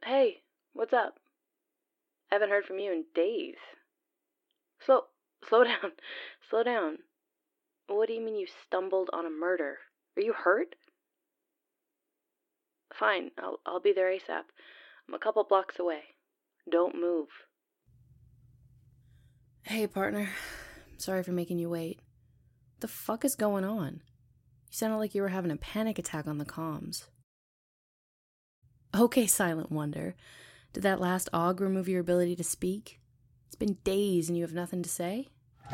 Hey, what's up? I haven't heard from you in days. Slow down. Slow down. What do you mean you stumbled on a murder? Are you hurt? Fine, I'll be there ASAP. I'm a couple blocks away. Don't move. Hey, partner. Sorry for making you wait. What the fuck is going on? You sounded like you were having a panic attack on the comms. Okay, Silent Wonder. Did that last AUG remove your ability to speak? It's been days and you have nothing to say?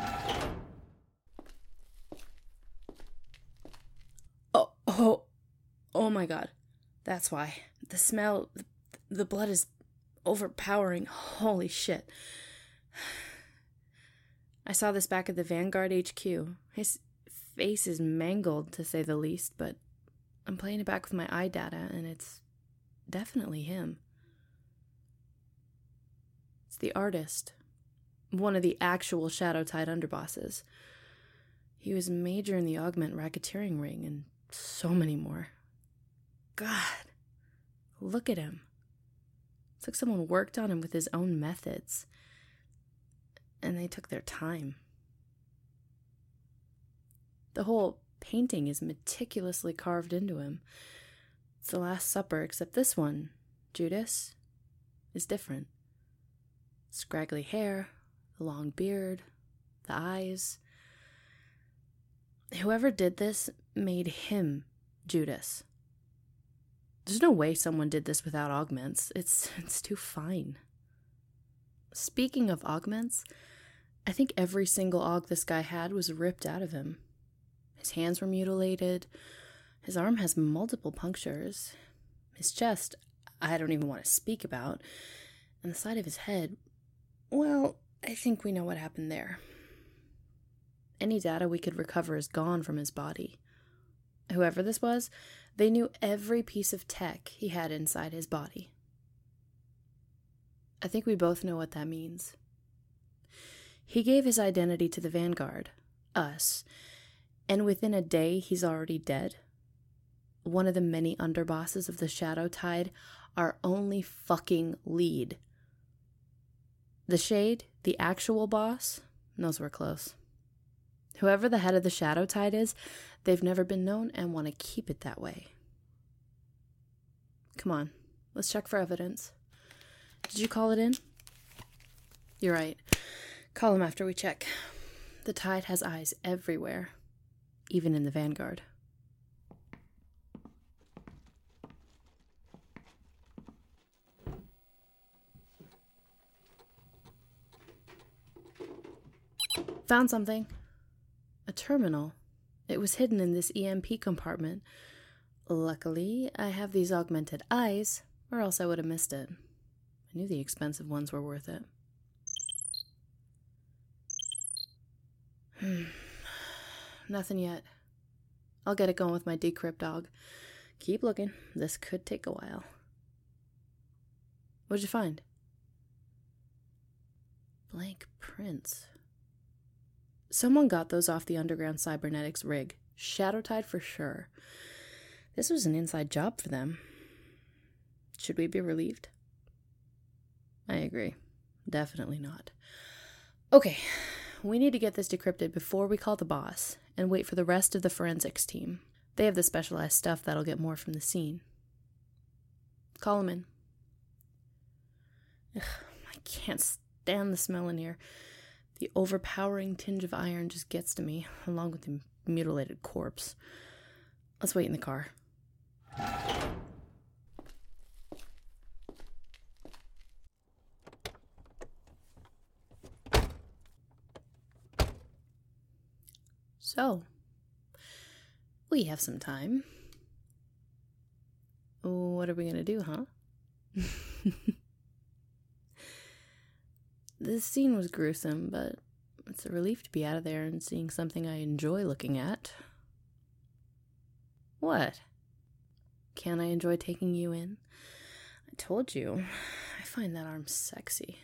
Oh my god. That's why. The smell, the blood is overpowering. Holy shit. I saw this back at the Vanguard HQ. His face is mangled, to say the least, but I'm playing it back with my eye data, and it's definitely him. It's the artist. One of the actual Shadowtide underbosses. He was major in the Augment racketeering ring, and so many more. God, look at him. It's like someone worked on him with his own methods. And they took their time. The whole painting is meticulously carved into him. It's the Last Supper, except this one, Judas, is different. Scraggly hair, the long beard, the eyes. Whoever did this made him Judas. There's no way someone did this without augments. It's too fine. Speaking of augments, I think every single aug this guy had was ripped out of him. His hands were mutilated. His arm has multiple punctures. His chest, I don't even want to speak about. And the side of his head, well, I think we know what happened there. Any data we could recover is gone from his body. Whoever this was, they knew every piece of tech he had inside his body. I think we both know what that means. He gave his identity to the Vanguard, us, and within a day he's already dead. One of the many underbosses of the Shadowtide, our only fucking lead. The Shade, the actual boss, knows we're close. Whoever the head of the Shadowtide is, they've never been known and want to keep it that way. Come on, let's check for evidence. Did you call it in? You're right. Call him after we check. The Tide has eyes everywhere, even in the Vanguard. Found something. A terminal. It was hidden in this EMP compartment. Luckily, I have these augmented eyes, or else I would have missed it. I knew the expensive ones were worth it. Nothing yet. I'll get it going with my decrypt dog. Keep looking. This could take a while. What'd you find? Blank prints. Someone got those off the underground cybernetics rig. Shadowtide for sure. This was an inside job for them. Should we be relieved? I agree. Definitely not. Okay, we need to get this decrypted before we call the boss and wait for the rest of the forensics team. They have the specialized stuff that'll get more from the scene. Call them in. Ugh, I can't stand the smell in here. The overpowering tinge of iron just gets to me, along with the mutilated corpse. Let's wait in the car. So, we have some time. What are we gonna do, huh? This scene was gruesome, but it's a relief to be out of there and seeing something I enjoy looking at. What? Can I enjoy taking you in? I told you, I find that arm sexy.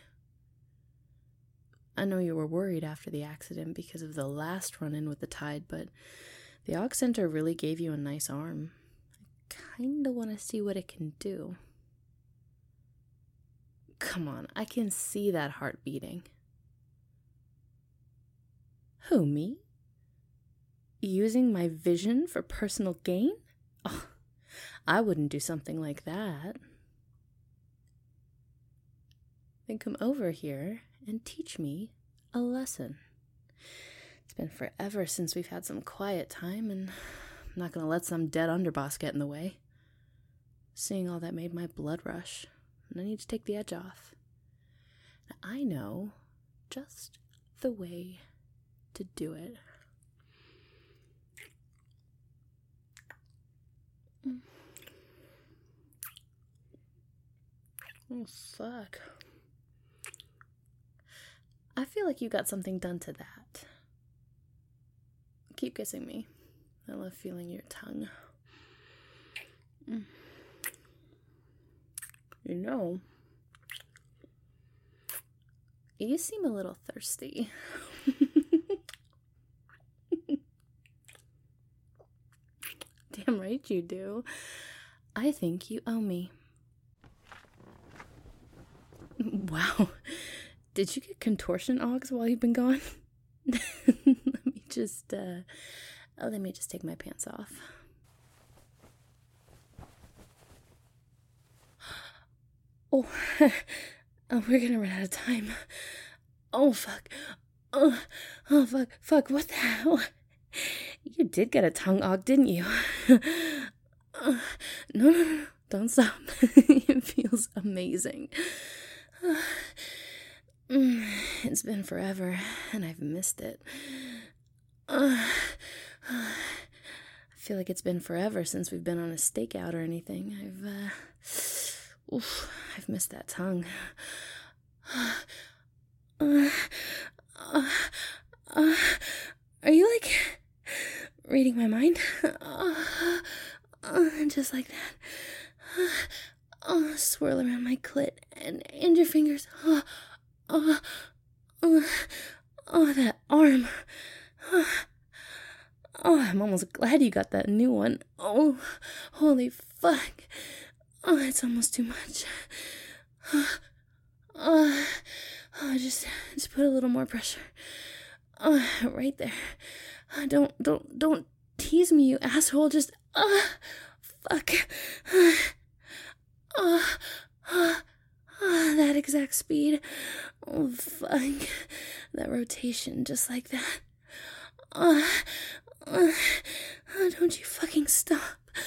I know you were worried after the accident because of the last run-in with the Tide, but the AUG Center really gave you a nice arm. I kinda want to see what it can do. come on, I can see that heart beating. Who, me? Using my vision for personal gain? Oh, I wouldn't do something like that. Then come over here and teach me a lesson. It's been forever since we've had some quiet time, and I'm not going to let some dead underboss get in the way. Seeing all that made my blood rush, and I need to take the edge off. Now, I know just the way to do it. Oh, fuck. I feel like you got something done to that. Keep kissing me. I love feeling your tongue. You know, you seem a little thirsty. Damn right you do. I think you owe me. Wow. Did you get contortion augs while you've been gone? Let me just take my pants off. Oh, we're gonna run out of time. Oh, fuck. Oh, fuck, what the hell? You did get a tongue aug, didn't you? No, don't stop. It feels amazing. It's been forever, and I've missed it. I feel like it's been forever since we've been on a stakeout or anything. I've missed that tongue. Are you, like, reading my mind? Just like that. Swirl around my clit and your fingers. That arm. I'm almost glad you got that new one. Oh, holy fuck. It's almost too much. Just put a little more pressure. Right there. Don't tease me, you asshole. Just, fuck. That exact speed. Oh, fuck. That rotation, just like that. Don't you fucking stop.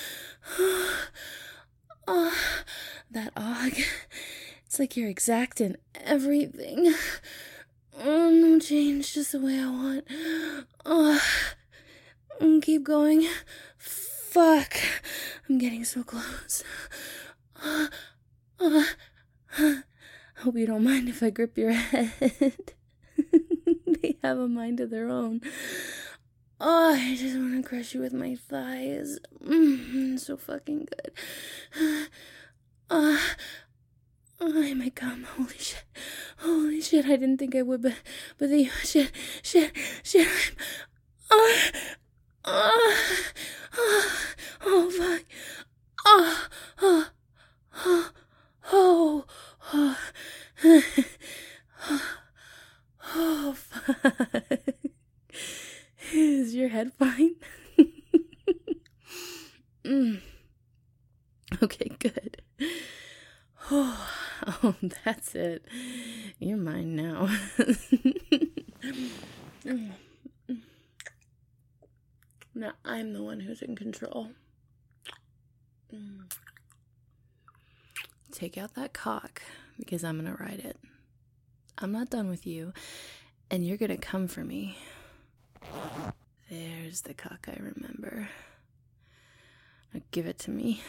That og. It's like you're exact in everything. No change, just the way I want. Keep going. Fuck. I'm getting so close. Hope you don't mind if I grip your head. They have a mind of their own. I just want to crush you with my thighs. So fucking good. I might come. Holy shit, I didn't think I would, but the shit. Oh, fuck. Oh, fuck. Is your head fine? Okay, good. Oh, that's it. You're mine now. Now I'm the one who's in control. Take out that cock, because I'm gonna ride it. I'm not done with you, and you're gonna come for me. There's the cock I remember. Now give it to me.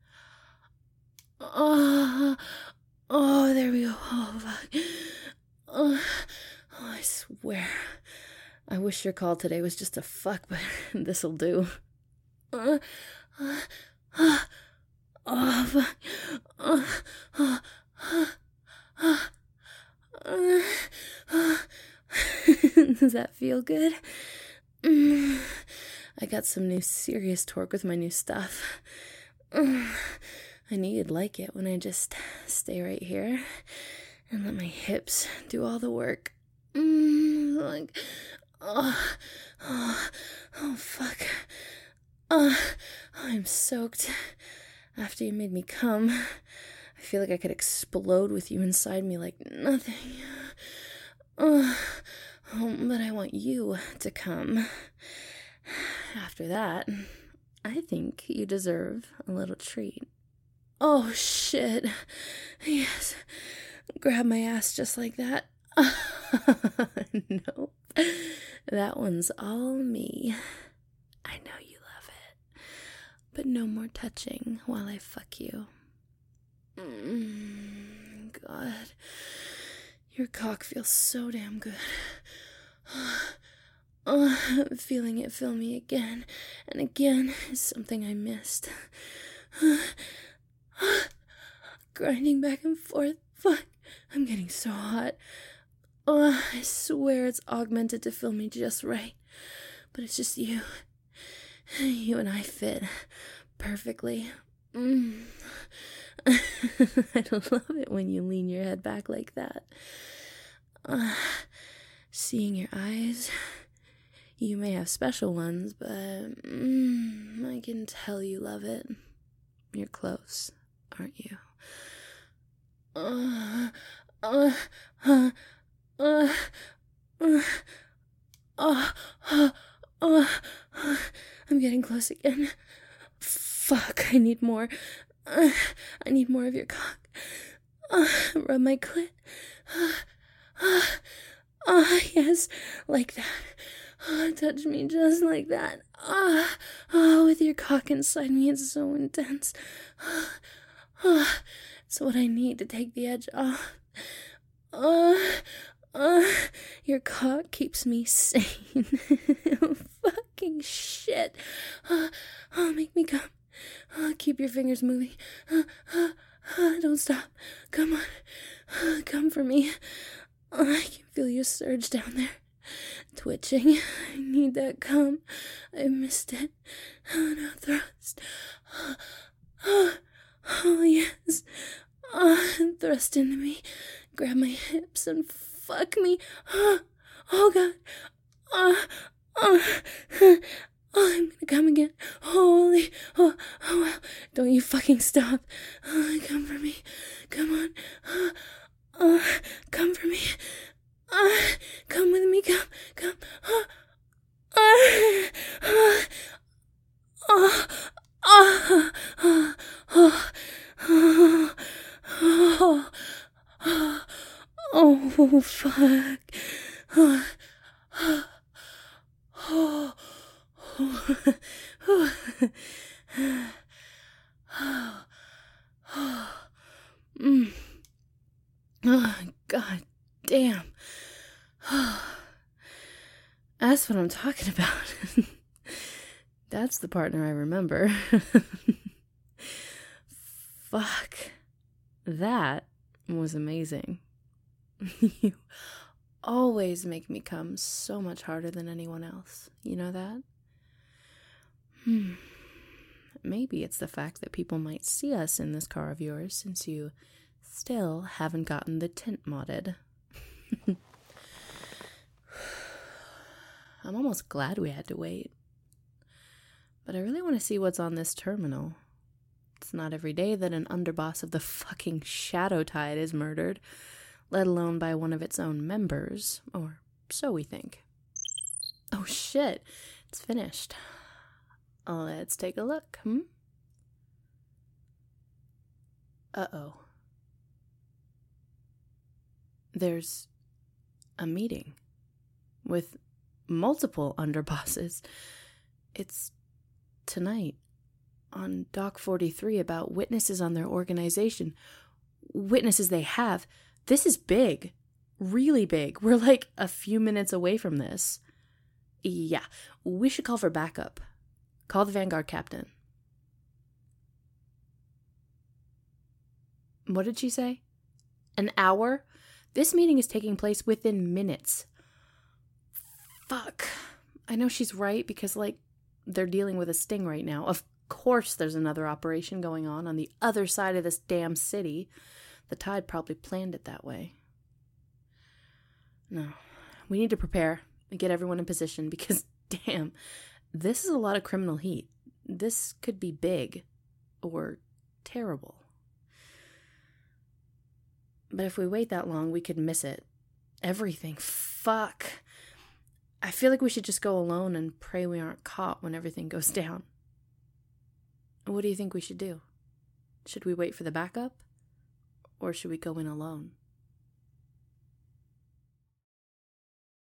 Oh, there we go. Oh, fuck. Oh, I swear. I wish your call today was just a fuck, but this'll do. Oh, fuck. Does that feel good? I got some new serious torque with my new stuff. I knew you'd like it when I just stay right here and let my hips do all the work. Like, oh, fuck. I'm soaked. After you made me come, I feel like I could explode with you inside me like nothing. But I want you to come. After that, I think you deserve a little treat. Oh, shit. Yes. Grab my ass just like that. Nope. That one's all me. I know you love it. But no more touching while I fuck you. God. Your cock feels so damn good. Feeling it fill me again and again is something I missed. Grinding back and forth. Fuck. I'm getting so hot. I swear it's augmented to fill me just right. But it's just you. You and I fit perfectly. I love it when you lean your head back like that. Seeing your eyes. You may have special ones, but I can tell you love it. You're close, aren't you? I'm getting close again. Fuck, I need more. I need more of your cock. Rub my clit. Yes, like that. Touch me just like that. With your cock inside me, it's so intense. It's what I need to take the edge off. Your cock keeps me sane. Fucking shit. Make me come. Keep your fingers moving. Don't stop. Come on. Come for me. I can feel your surge down there. Twitching. I need that cum. I missed it. Now thrust. Oh, yes. Thrust into me. Grab my hips and fuck me. Oh, God. I'm gonna come again. Holy. Oh, wow. Don't you fucking stop. Come for me. Come on. Come for me. Come with me. Come. Oh, fuck. Oh, God damn. That's what I'm talking about. That's the partner I remember. Fuck. That was amazing. You always make me come so much harder than anyone else. You know that? Maybe it's the fact that people might see us in this car of yours since you still haven't gotten the tint modded. I'm almost glad we had to wait. But I really want to see what's on this terminal. It's not every day that an underboss of the fucking Shadow Tide is murdered, let alone by one of its own members, or so we think. Oh shit, it's finished. Let's take a look, Uh-oh. There's a meeting with multiple underbosses. It's tonight on Dock 43 about witnesses on their organization. Witnesses they have. This is big. Really big. We're like a few minutes away from this. Yeah, we should call for backup. Call the Vanguard captain. What did she say? An hour? This meeting is taking place within minutes. Fuck. I know she's right because, they're dealing with a sting right now. Of course there's another operation going on the other side of this damn city. The Tide probably planned it that way. No, we need to prepare and get everyone in position because, damn, this is a lot of criminal heat. This could be big or terrible. But if we wait that long, we could miss it. Everything. Fuck. I feel like we should just go alone and pray we aren't caught when everything goes down. What do you think we should do? Should we wait for the backup? Or should we go in alone?